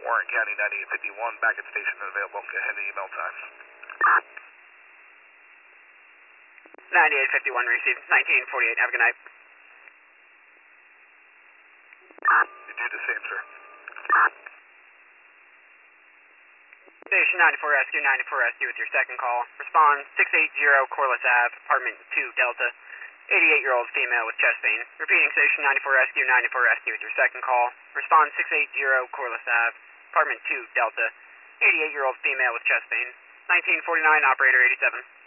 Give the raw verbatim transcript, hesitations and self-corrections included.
Warren County ninety-eight fifty-one, back at station and available. Go ahead and email times. ninety-eight fifty-one received, nineteen forty-eight, have a good night. You do the same, sir. Station ninety-four rescue, ninety-four rescue with your second call. Respond six eighty Corliss Ave, apartment two Delta. eighty-eight-year-old female with chest pain. Repeating station ninety-four rescue, ninety-four rescue with your second call. Respond six eighty Corliss Ave, apartment two Delta. eighty-eight-year-old female with chest pain. nineteen forty-nine, operator eighty-seven.